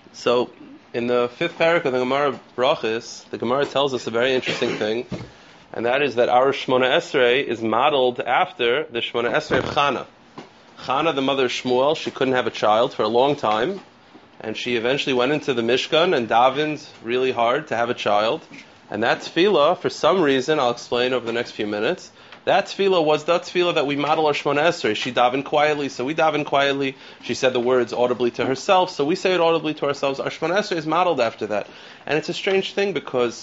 So, in the fifth parak of the Gemara Brachis, the Gemara tells us a very interesting thing, and that is that our Shmona Esrei is modeled after the Shmona Esrei of Chana. Chana, the mother of Shmuel, she couldn't have a child for a long time, and she eventually went into the Mishkan and davened really hard to have a child. And that tefillah, for some reason, I'll explain over the next few minutes, that tefillah was the tefillah that we model our Shmona Esrei. She davened quietly, so we daven quietly. She said the words audibly to herself, so we say it audibly to ourselves. Our Shmona Esrei is modeled after that. And it's a strange thing because,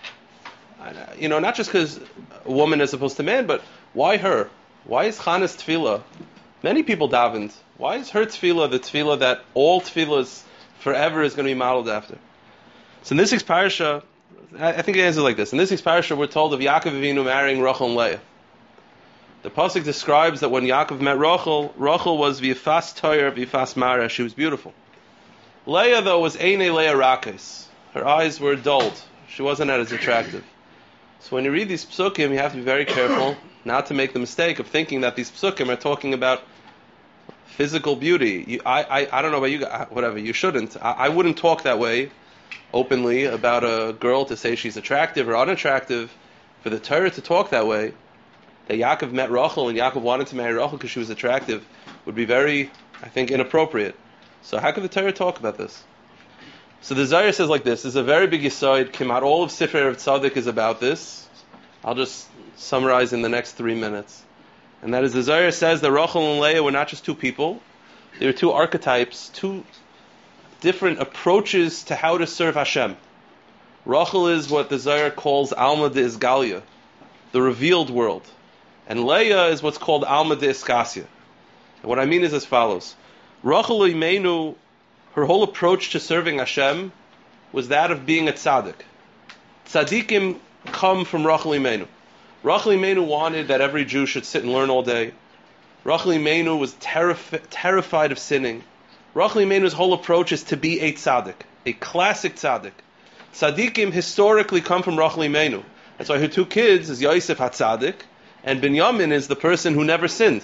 not just because a woman as opposed to man, but why her? Why is Chana's tefillah? Many people davened. Why is her tefillah the tefillah that all tefillahs forever is going to be modeled after? So in this week's parasha, I think it answers like this. In this week's parasha, we're told of Yaakov Avinu marrying Rachel and Leah. The pasuk describes that when Yaakov met Rachel, Rachel was v'yifas toyer, v'yifas mara. She was beautiful. Leah, though, was einei Leah rakes. Her eyes were dulled. She wasn't as attractive. So when you read these psukim, you have to be very careful not to make the mistake of thinking that these psukim are talking about physical beauty. I don't know about you, whatever, you shouldn't. I wouldn't talk that way openly about a girl to say she's attractive or unattractive. For the Torah to talk that way, that Yaakov met Rachel and Yaakov wanted to marry Rachel because she was attractive, would be very, I think, inappropriate. So how could the Torah talk about this? So the Zohar says like this. This is a very big yesod. Kimat all of Sifrei of Tzaddik is about this. I'll just summarize in the next 3 minutes. And that is, the Zohar says that Rachel and Leah were not just two people. They were two archetypes, two different approaches to how to serve Hashem. Rachel is what the Zohar calls Alma de Isgalia, the revealed world. And Leah is what's called Alma de Iskasia. And what I mean is as follows. Rachel Imenu, her whole approach to serving Hashem was that of being a tzaddik. Tzaddikim come from Rachel Imenu. Rachel Imenu wanted that every Jew should sit and learn all day. Rachel Imenu was terrified of sinning. Rachel Imenu's whole approach is to be a tzaddik, a classic tzaddik. Tzaddikim historically come from Rachel Imenu. That's why her two kids is Yosef HaTzaddik, and Binyamin is the person who never sinned.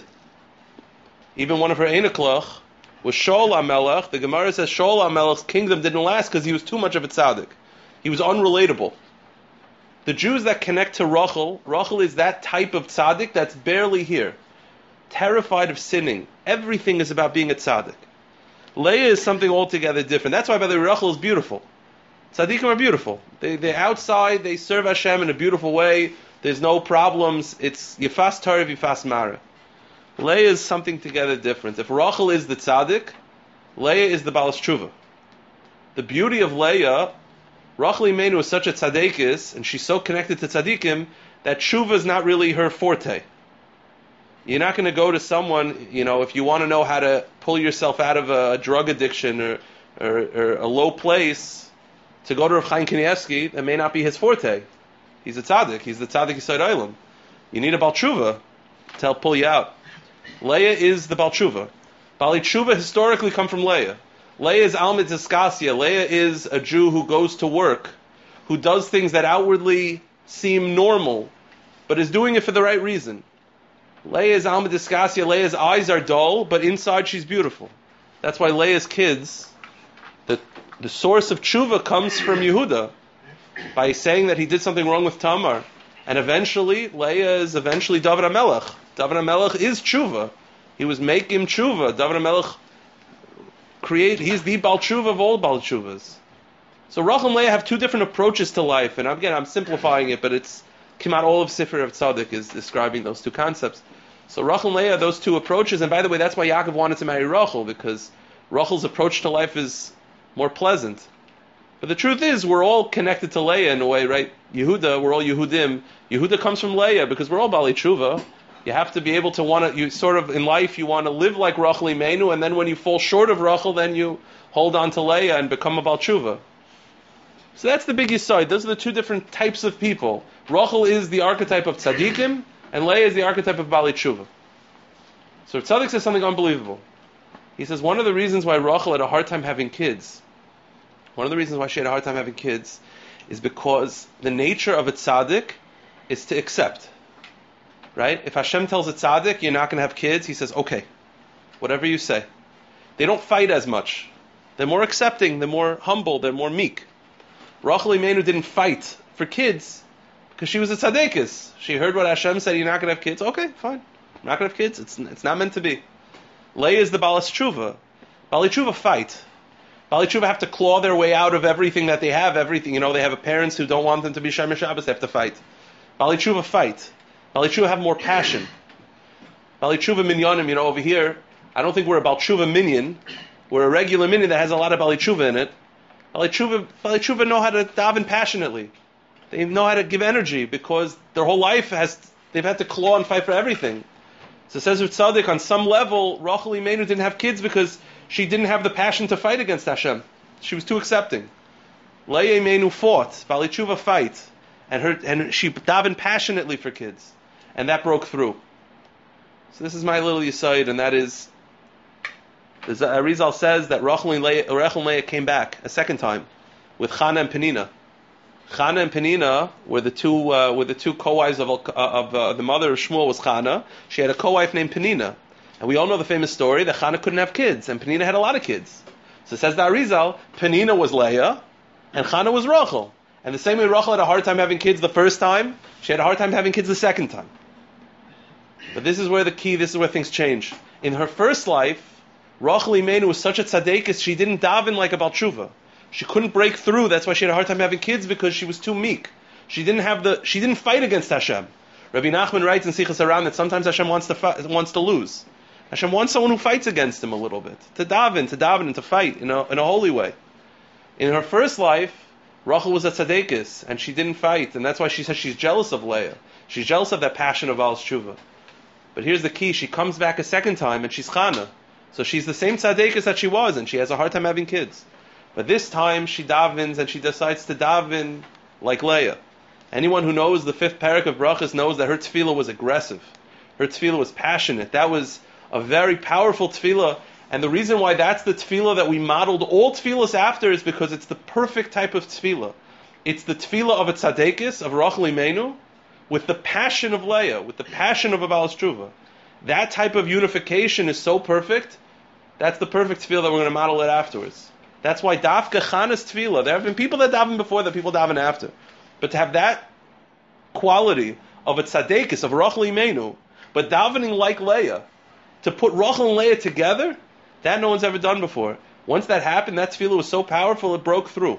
Even one of her Einiklach was Shaul HaMelech. The Gemara says Shaul HaMelech's kingdom didn't last because he was too much of a tzaddik. He was unrelatable. The Jews that connect to Rachel is that type of tzaddik that's barely here. Terrified of sinning. Everything is about being a tzaddik. Leah is something altogether different. That's why, by the way, Rachel is beautiful. Tzaddikim are beautiful. They're outside, they serve Hashem in a beautiful way. There's no problems. It's Yifas Torah, Yifas Mara. Leah is something together different. If Rachel is the tzaddik, Leah is the Balas Tshuva. The beauty of Leah, Rachel Imenu is such a tzaddikis, and she's so connected to tzaddikim, that tshuva is not really her forte. You're not going to go to someone, if you want to know how to pull yourself out of a drug addiction or a low place, to go to Rav Chaim Kanievsky, that may not be his forte. He's a tzaddik. He's the tzaddik Yisod Olam. You need a Baal Tshuva to help pull you out. Leah is the Baal Tshuva. Baal Tshuva historically come from Leah. Leah is Alma Tiskasia. Leah is a Jew who goes to work, who does things that outwardly seem normal, but is doing it for the right reason. Leah is Alma Tiskasia. Leah's eyes are dull, but inside she's beautiful. That's why Leah's kids, the source of tshuva comes from Yehuda, by saying that he did something wrong with Tamar. And eventually, Leah is David HaMelech. David HaMelech is tshuva. He was making tshuva. David HaMelech he's the Baal Tshuva of all Baal Tshuvas. So Rachel and Leah have two different approaches to life. And again, I'm simplifying it, but it's Kimat all of Sifrei of Tzaddik is describing those two concepts. So Rachel and Leah, those two approaches, and by the way, that's why Yaakov wanted to marry Rachel, because Rachel's approach to life is more pleasant. But the truth is, we're all connected to Leah in a way, right? Yehuda, we're all Yehudim. Yehuda comes from Leah because we're all Bali Tshuva. You have to be able to in life, you want to live like Rachel Imenu, and then when you fall short of Rachel, then you hold on to Leah and become a Bal Tshuva. So that's the big yesod. Those are the two different types of people. Rachel is the archetype of tzaddikim, and Leah is the archetype of Bali Tshuva. So Tzaddik says something unbelievable. He says one of the reasons why Rachel had a hard time having kids, is because the nature of a tzaddik is to accept. Right? If Hashem tells a tzaddik, you're not going to have kids, he says, okay, whatever you say. They don't fight as much. They're more accepting, they're more humble, they're more meek. Rachel Imenu didn't fight for kids because she was a tzaddikus. She heard what Hashem said, you're not going to have kids. Okay, fine. I'm not going to have kids. It's not meant to be. Leah is the Balas Tshuva. Bali Tshuva fight. Bali Tshuva have to claw their way out of everything that they have, everything. They have parents who don't want them to be Shemesh Shabbos, they have to fight. Bali Tshuva fight. Bali Tshuva have more passion. Bali Tshuva minyanim, over here, I don't think we're a Bali Tshuva minyan. We're a regular minyan that has a lot of Bali Tshuva in it. Bali Tshuva know how to daven passionately. They know how to give energy because their whole life they've had to claw and fight for everything. So it says with Tzaddik, on some level, Rachel Imenu didn't have kids because she didn't have the passion to fight against Hashem. She was too accepting. Leah Imenu fought, Bali Tshuva fight, and she davened passionately for kids, and that broke through. So this is my little yisaid, and that is, Arizal says that Rachel and Leah came back a second time with Chana and Penina. Chana and Penina were the two co-wives of the mother of Shmuel was Chana. She had a co-wife named Penina, and we all know the famous story that Chana couldn't have kids, and Penina had a lot of kids. So it says the Arizal, Penina was Leah, and Chana was Rachel. And the same way Rachel had a hard time having kids the first time, she had a hard time having kids the second time. But this is where things change. In her first life, Rachel Imenu was such a tzaddikus, she didn't daven like a Baal Tshuva. She couldn't break through. That's why she had a hard time having kids, because she was too meek. She didn't fight against Hashem. Rabbi Nachman writes in Sichas Aram that sometimes Hashem wants to lose. Hashem wants someone who fights against him a little bit, to daven and to fight in a holy way. In her first life, Rachel was a tzaddikus, and she didn't fight, and that's why she says she's jealous of Leah. She's jealous of that passion of Baal Tshuva. But here's the key: she comes back a second time, and she's Chana. So she's the same tzaddikus that she was, and she has a hard time having kids. But this time she davens, and she decides to daven like Leah. Anyone who knows the 5th parak of Brachas knows that her tefillah was aggressive. Her tefillah was passionate. That was a very powerful tefillah. And the reason why that's the tefillah that we modeled all tefillahs after is because it's the perfect type of tefillah. It's the tefillah of a tzaddikus, of Rachel Imenu, with the passion of Leah, with the passion of a Baal Tshuva. That type of unification is so perfect. That's the perfect tefillah that we're going to model it afterwards. That's why Dafka Chana's tefillah. There have been people that daven before, that people daven after. But to have that quality of a tzaddikus, of Rachel Imenu, but davening like Leah, to put Rachel and Leah together, that no one's ever done before. Once that happened, that tefillah was so powerful, it broke through.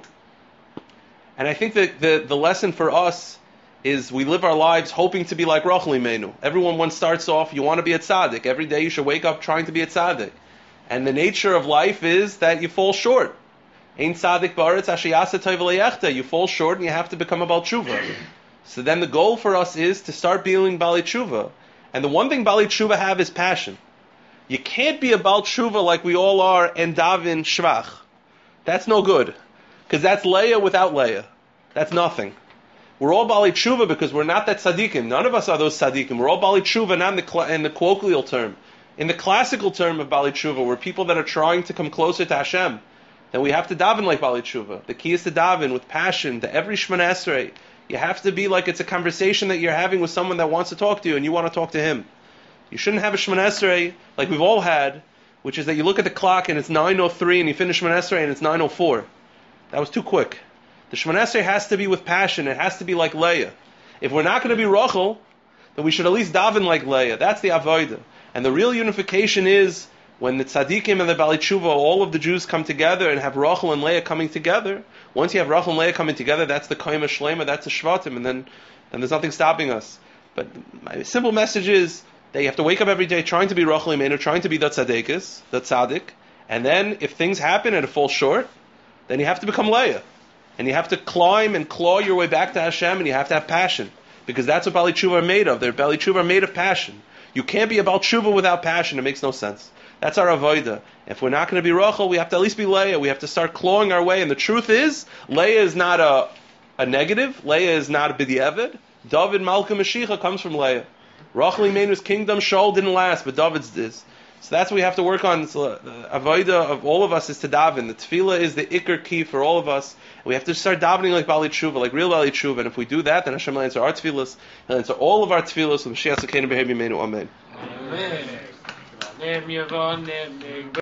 And I think that the lesson for us is we live our lives hoping to be like Rachel Imenu. Everyone once starts off, you want to be a tzaddik. Every day you should wake up trying to be a tzaddik. And the nature of life is that you fall short. Ein tzaddik ba'aretz asher ya'aseh tov v'lo. You fall short and you have to become a Baal Tshuva. So then the goal for us is to start being Bali Tshuva. And the one thing Bali Tshuva have is passion. You can't be a Baal Tshuva like we all are and daven shvach. That's no good. Because that's Leah without Leah. That's nothing. We're all Bali Tshuva because we're not that tzaddikim. None of us are those tzaddikim. We're all Bali Tshuva, not in the colloquial term. In the classical term of Bali Tshuva, we're people that are trying to come closer to Hashem. Then we have to daven like Bali Tshuva. The key is to daven with passion. To every Shemona Esrei, you have to be like it's a conversation that you're having with someone that wants to talk to you, and you want to talk to him. You shouldn't have a Shemona Esrei like we've all had, which is that you look at the clock and it's 9:03 and you finish Shemona Esrei and it's 9:04. That was too quick. The Shemona Esrei has to be with passion. It has to be like Leah. If we're not going to be Rachel, then we should at least daven like Leah. That's the avodah. And the real unification is when the tzaddikim and the Bali Tshuva, all of the Jews come together and have Rachel and Leah coming together. Once you have Rachel and Leah coming together, that's the Koyim Shlema, that's the Shvatim, and then there's nothing stopping us. But my simple message is that you have to wake up every day trying to be Rachel Imenu, trying to be the tzaddikus, the tzaddik, and then if things happen and it falls short, then you have to become Leah. And you have to climb and claw your way back to Hashem, and you have to have passion. Because that's what Bali Tshuva are made of. Their Bali Tshuva are made of passion. You can't be a Baal Tshuva without passion. It makes no sense. That's our avodah. If we're not going to be Rachel, we have to at least be Leah. We have to start clawing our way. And the truth is, Leah is not a negative. Leah is not a b'di'evid. David Malka Mashiach comes from Leah. Rachel Imenu's kingdom, Shaul didn't last, but David's is. So that's what we have to work on. So the avodah of all of us is to daven. The tefillah is the ikar key for all of us. We have to start davening like Bali Tshuva, like real Bali Tshuva. And if we do that, then Hashem will answer our tefillahs. He'll answer all of our tefillahs. Amen. Amen.